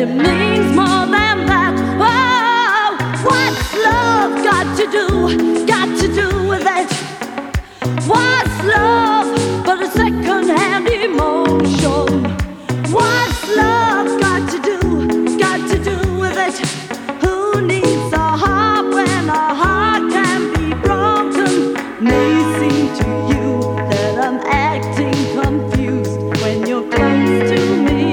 it means more than that. Oh, what's love got to do with it? What's love but a second-hand emotion? What's love got to do with it? Who needs a heart when a heart can be broken? May seem to you that I'm acting confused when you're close to me.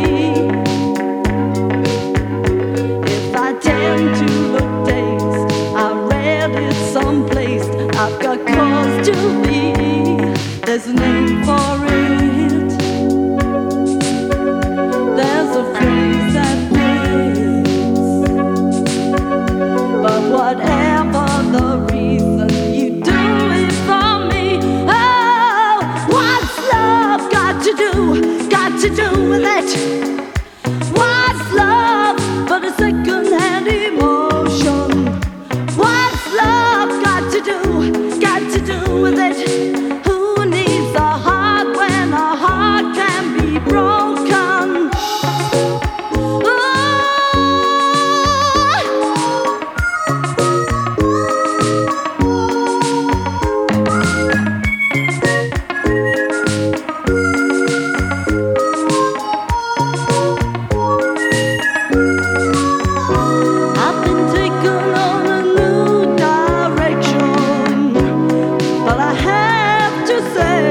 If I tend to look dazed, I read it someplace. I've got cause to be. There's a name for it. There's a phrase that fits. But whatever the reason, you do it for me. Oh, what's love got to do with it? What's love but a second-hand emotion? What's love got to do with it? Who needs a heart when a heart can be broken? Ooh. I've been taken on a new direction, but I have to say,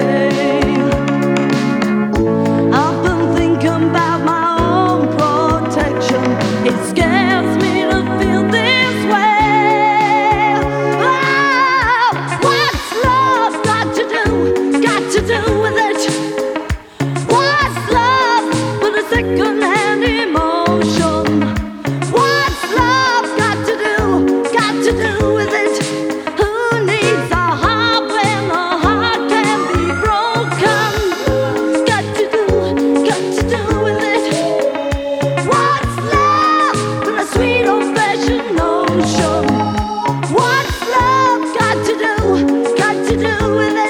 I've been thinking about my own protection. It scares me to feel this way. Oh, what's love got to do with it? What's love but a second-hand emotion? What's love got to do with it? Who needs a heart when a heart can be broken? Got to do with it. What's love but a sweet old-fashioned notion? What's love got to do with it?